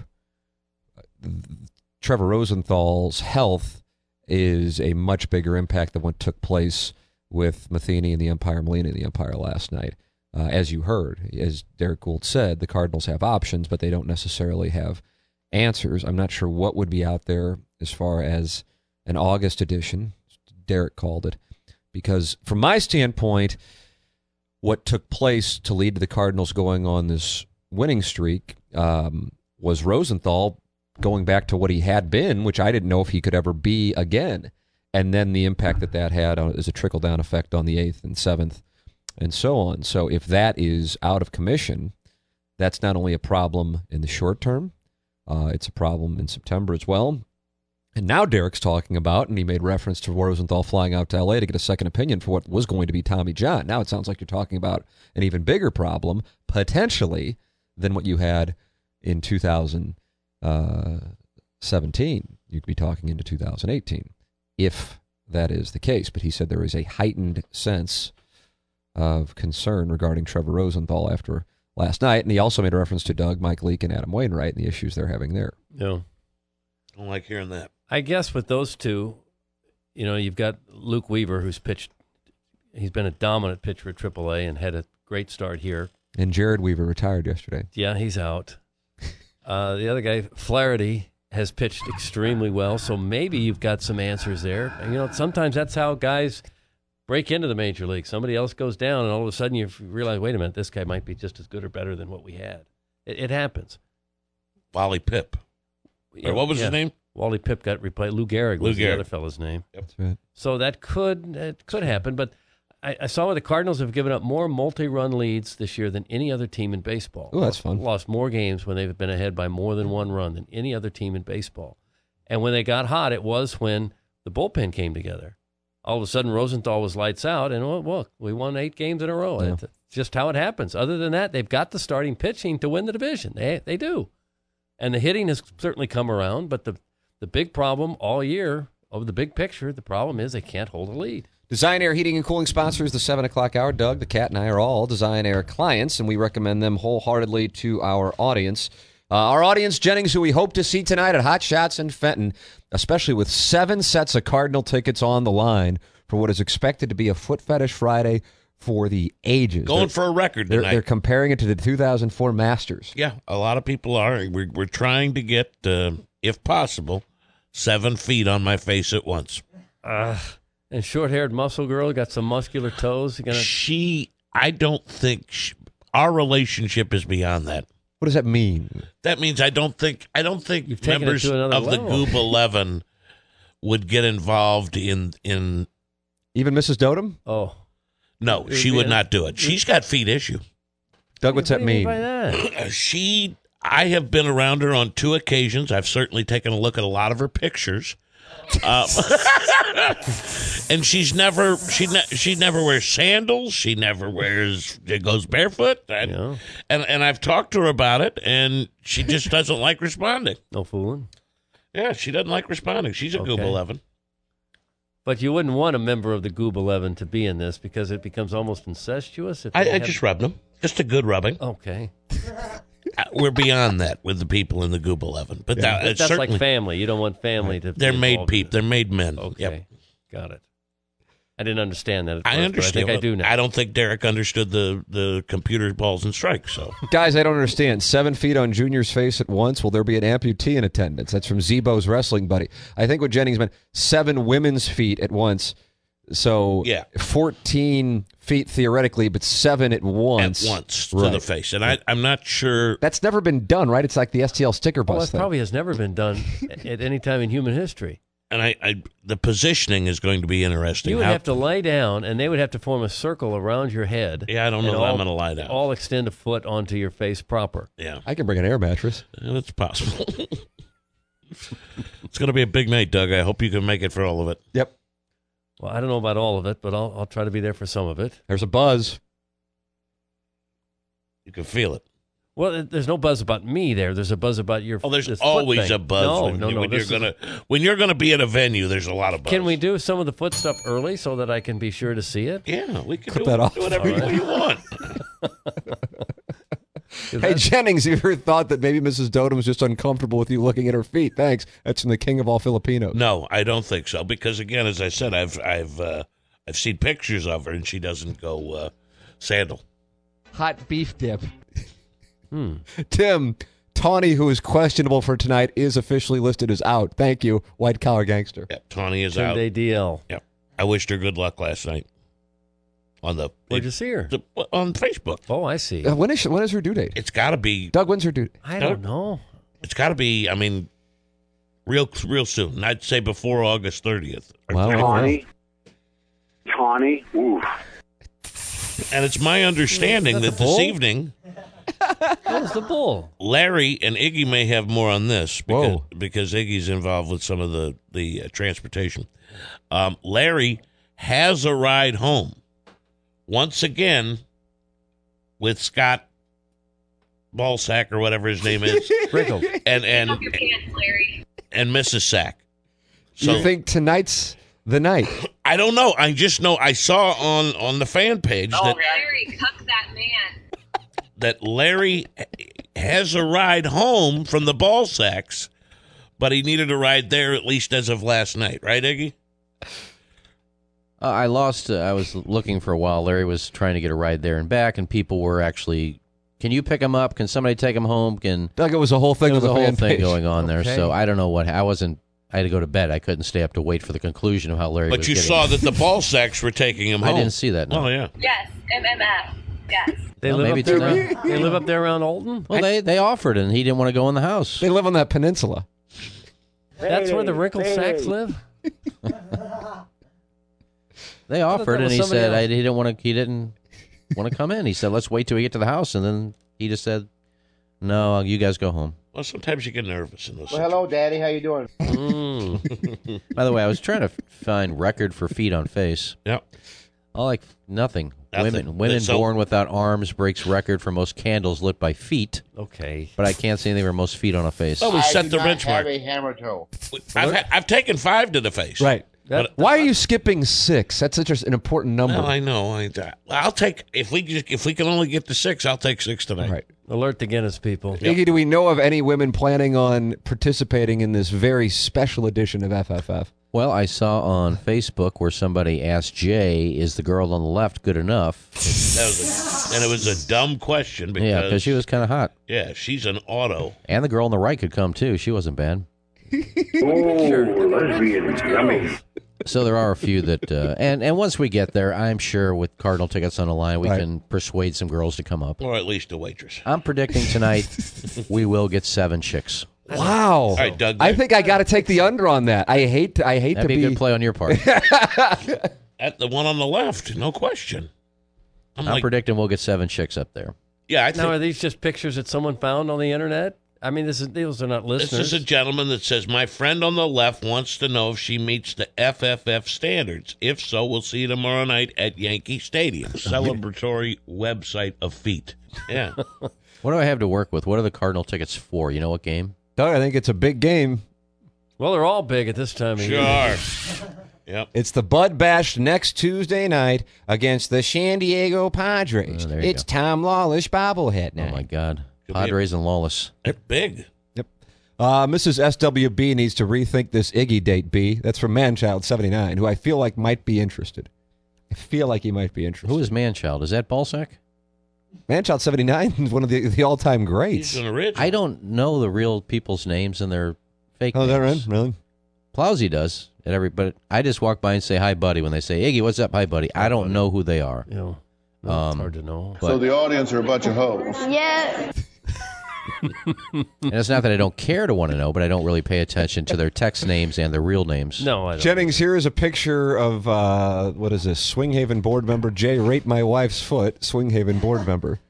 S2: Trevor Rosenthal's health is a much bigger impact than what took place with Matheny and the umpire, Molina and the umpire last night. As you heard, as Derek Gould said, the Cardinals have options, but they don't necessarily have answers. I'm not sure what would be out there as far as an August edition, Derek called it, because from my standpoint, what took place to lead to the Cardinals going on this winning streak was Rosenthal going back to what he had been, which I didn't know if he could ever be again. And then the impact that had as a trickle-down effect on the 8th and 7th and so on. So if that is out of commission, that's not only a problem in the short term, it's a problem in September as well. And now Derek's talking about, and he made reference to Rosenthal flying out to L.A. to get a second opinion for what was going to be Tommy John. Now it sounds like you're talking about an even bigger problem, potentially, than what you had in 2017. You could be talking into 2018. If that is the case. But he said there is a heightened sense of concern regarding Trevor Rosenthal after last night. And he also made a reference to Doug, Mike Leake, and Adam Wainwright and the issues they're having there.
S3: Yeah.
S4: Don't like hearing that.
S3: I guess with those two, you've got Luke Weaver, who's pitched. He's been a dominant pitcher at AAA and had a great start here.
S2: And Jared Weaver retired yesterday.
S3: Yeah, he's out. The other guy, Flaherty, has pitched extremely well, so maybe you've got some answers there. And, sometimes that's how guys break into the major league. Somebody else goes down, and all of a sudden you realize, wait a minute, this guy might be just as good or better than what we had. It happens.
S4: Wally Pipp. Or what was his name?
S3: Wally Pipp got replaced. Lou Gehrig was the other fellow's name.
S4: Yep.
S2: That's right.
S3: So it could happen, but I saw where the Cardinals have given up more multi-run leads this year than any other team in baseball.
S2: Oh, that's fun.
S3: Lost more games when they've been ahead by more than one run than any other team in baseball. And when they got hot, it was when the bullpen came together. All of a sudden, Rosenthal was lights out, and look, we won 8 games in a row.
S2: Yeah.
S3: It's just how it happens. Other than that, they've got the starting pitching to win the division. They do. And the hitting has certainly come around, but the big problem all year, over the big picture, the problem is they can't hold a lead.
S2: Design Air Heating and Cooling sponsors the 7 o'clock hour. Doug, the cat, and I are all Design Air clients, and we recommend them wholeheartedly to our audience. Our audience, Jennings, who we hope to see tonight at Hot Shots in Fenton, especially with 7 sets of Cardinal tickets on the line for what is expected to be a Foot Fetish Friday for the ages.
S4: Going for a record tonight.
S2: They're comparing it to the 2004 Masters.
S4: Yeah, a lot of people are. We're trying to get, if possible, 7 feet on my face at once.
S3: And short-haired muscle girl got some muscular toes.
S4: I don't think our relationship is beyond that.
S2: What does that mean?
S4: That means I don't think members of the Goob 11 would get involved in
S2: even Mrs. Dotem.
S3: Oh,
S4: no, she would not do it. She's got feet issue.
S2: Doug, what's that mean?
S3: By that?
S4: I have been around her on 2 occasions. I've certainly taken a look at a lot of her pictures. And she never wears sandals. She never goes barefoot. And I've talked to her about it, and she just doesn't like responding.
S3: No fooling.
S4: Yeah, she doesn't like responding. She's a Goob 11.
S3: But you wouldn't want a member of the Goob 11 to be in this because it becomes almost incestuous.
S4: I just rubbed them. Just a good rubbing.
S3: Okay.
S4: we're beyond that with the people in the Goop 11. But
S3: that's like family. You don't want family to.
S4: They're made people. They're made men.
S3: Okay,
S4: yep.
S3: Got it. I didn't understand that at first,
S4: I understand.
S3: But I think I do now.
S4: I don't think Derek understood the computer balls and strikes. So,
S2: guys, I don't understand. 7 feet on Junior's face at once. Will there be an amputee in attendance? That's from Zebo's wrestling buddy. I think what Jennings meant, 7 women's feet at once. So 14 feet theoretically, but 7 at once.
S4: At once to the face. And I'm not sure.
S2: That's never been done, right? It's like the STL sticker bus
S3: thing. Probably has never been done at any time in human history.
S4: And the positioning is going to be interesting.
S3: You would have to lie down, and they would have to form a circle around your head.
S4: Yeah, I don't know that I'm going to lie down.
S3: All extend a foot onto your face proper.
S4: Yeah.
S2: I can bring an air mattress.
S4: That's possible. It's going to be a big night, Doug. I hope you can make it for all of it.
S2: Yep.
S3: Well, I don't know about all of it, but I'll try to be there for some of it.
S2: There's a buzz.
S4: You can feel it.
S3: Well, there's no buzz about me there. There's a buzz about your.
S4: Oh, there's always a buzz when you're gonna be at a venue. There's a lot of buzz.
S3: Can we do some of the foot stuff early so that I can be sure to see it?
S4: Yeah, we can
S2: do
S4: whatever you want.
S2: Hey, Jennings, you ever thought that maybe Mrs. Dotem was just uncomfortable with you looking at her feet? Thanks. That's from the king of all Filipinos.
S4: No, I don't think so. Because again, as I said, I've seen pictures of her, and she doesn't go sandal.
S12: Hot beef dip.
S2: Tim, Tawny, who is questionable for tonight, is officially listed as out. Thank you, white collar gangster.
S4: Yep, Tawny is out.
S3: DL.
S4: Yep. I wished her good luck last night.
S3: Where'd you see her?
S4: On Facebook.
S3: Oh, I see.
S2: When is her due date?
S4: It's got to be.
S2: Doug, when's her due date?
S3: I don't know.
S4: It's got to be. I mean, real soon. I'd say before August 30th.
S13: Tawny. Oof.
S4: And it's my understanding that this evening.
S3: That was the bull.
S4: Larry and Iggy may have more on this because Iggy's involved with some of the transportation. Larry has a ride home once again with Scott Ballsack or whatever his name is,
S3: Rickle,
S4: and Mrs. Sack. So,
S2: you think tonight's the night?
S4: I don't know. I just know I saw on the fan page that
S5: Larry, cuck that man.
S4: That Larry has a ride home from the Ballsacks, but he needed a ride there at least as of last night. Right, Iggy?
S8: I was looking for a while. Larry was trying to get a ride there and back, and people were actually, can you pick him up? Can somebody take him home?
S2: Doug, it was a whole thing.
S8: There was
S2: a
S8: whole thing
S2: page.
S8: going on there, so I don't know what. I had to go to bed. I couldn't stay up to wait for the conclusion of how Larry was
S4: But you
S8: getting
S4: saw
S8: him.
S4: that the Ballsacks were taking him home.
S8: I didn't see that. No.
S4: Oh, yeah.
S5: Yes, MMF. Yes.
S3: They live up there. They live up there around Alton.
S8: Well, they offered, and he didn't want to go in the house.
S2: They live on that peninsula.
S3: That's where the wrinkled sacks live.
S8: They offered, and he said he didn't want to come in. He said, "Let's wait till we get to the house," and then he just said, "No, you guys go home."
S4: Well, sometimes you get nervous in those.
S14: Well, hello, Daddy. How you doing?
S8: By the way, I was trying to find record for feet on face.
S4: Yep.
S8: I like nothing. Women born without arms breaks record for most candles lit by feet.
S3: Okay.
S8: But I can't see anything for most feet on a face.
S4: Oh, we set the benchmark.
S14: I have a hammer toe.
S4: I've taken 5 to the face.
S2: Right. Why are you skipping 6? That's such an important number.
S4: No, I know. I'll take if we can only get to 6. I'll take 6 tonight.
S2: Right.
S3: Alert the Guinness people.
S2: Yep. Iggy, do we know of any women planning on participating in this very special edition of FFF?
S8: Well, I saw on Facebook where somebody asked Jay, "Is the girl on the left good enough?"
S4: And it was a dumb question because
S8: she was kind of hot.
S4: Yeah, she's an auto.
S8: And the girl on the right could come too. She wasn't bad.
S13: Lesbian, yummy.
S8: So there are a few that, and once we get there, I'm sure with Cardinal tickets on the line, we can persuade some girls to come up.
S4: Or at least a waitress.
S8: I'm predicting tonight we will get 7 chicks.
S2: Wow!
S4: All right, Doug.
S2: I think I got to take the under on that. I hate
S8: That'd
S2: to
S8: be a good play on your part.
S4: At the one on the left, no question.
S8: I'm predicting we'll get 7 chicks up there.
S4: Yeah, I think.
S3: Now, are these just pictures that someone found on the internet? I mean, these are not listeners.
S4: This is a gentleman that says, "My friend on the left wants to know if she meets the FFF standards. If so, we'll see you tomorrow night at Yankee Stadium." Celebratory website of feet. Yeah.
S8: What do I have to work with? What are the Cardinal tickets for? You know what game?
S2: Doug, I think it's a big game.
S3: Well, they're all big at this time of year.
S4: Sure. Yep.
S2: It's the Bud Bash next Tuesday night against the San Diego Padres. It's Tom Lawless bobblehead night.
S8: Oh, my God. Padres and Lawless.
S4: That's big.
S2: Yep. Mrs. SWB needs to rethink this Iggy date, B. That's from Manchild79, who I feel like might be interested. I feel like he might be interested.
S8: Who is Manchild? Is that Ballsack?
S2: Manchild79 is one of the all-time greats.
S4: He's an original.
S8: I don't know the real people's names and their fake names.
S2: Oh, is that right? Really?
S8: Plowsy does. But I just walk by and say, hi, buddy, when they say, Iggy, what's up? Hi, buddy. I don't know who they are.
S3: Yeah. No, it's hard to know.
S14: So the audience are a bunch of hoes.
S15: Yeah.
S8: And it's not that I don't care to want to know, but I don't really pay attention to their text names and their real names.
S3: No, I don't.
S2: Jennings, here is a picture of, what is this, Swinghaven board member Jay raped my wife's foot, Swinghaven board member.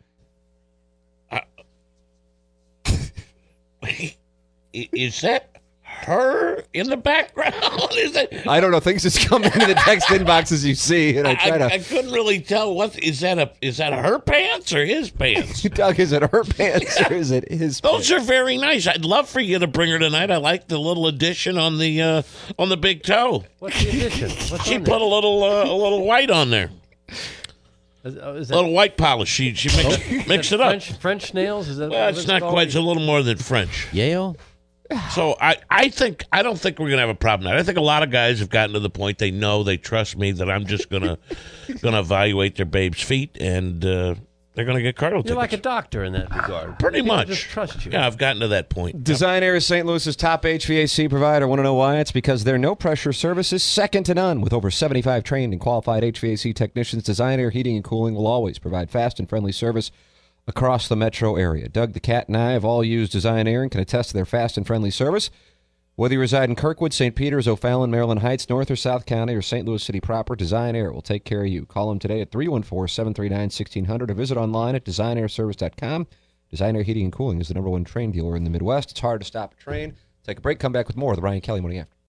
S4: Is that her in the background? Is that?
S2: I don't know. Things just come into the text inbox as you see, and I
S4: couldn't really tell. Is that her pants or his pants?
S2: Doug, is it her pants or is it his?
S4: Those are very nice. I'd love for you to bring her tonight. I like the little addition on the big toe.
S3: What's the addition?
S4: She put a little white on there.
S3: Is that,
S4: a little white polish. She mixed it up.
S3: French nails? Is that?
S4: Well, it's not quite. It's a little more than French.
S8: Yale.
S4: So I don't think we're gonna have a problem now. I think a lot of guys have gotten to the point they trust me that I'm just gonna evaluate their babe's feet and they're gonna get cargo tickets.
S3: You're like a doctor in that regard.
S4: Pretty much.
S3: Just trust you.
S4: Yeah, I've gotten to that point.
S2: Design Air is St. Louis's top HVAC provider. Want to know why? It's because their no-pressure service is second to none. With over 75 trained and qualified HVAC technicians, Design Air Heating and Cooling will always provide fast and friendly service across the metro area. Doug, the cat, and I have all used Design Air and can attest to their fast and friendly service. Whether you reside in Kirkwood, St. Peters, O'Fallon, Maryland Heights, North or South County, or St. Louis City proper, Design Air will take care of you. Call them today at 314-739-1600 or visit online at designairservice.com. Design Air Heating and Cooling is the #1 train dealer in the Midwest. It's hard to stop a train. Take a break, come back with more of the Ryan Kelly Morning After.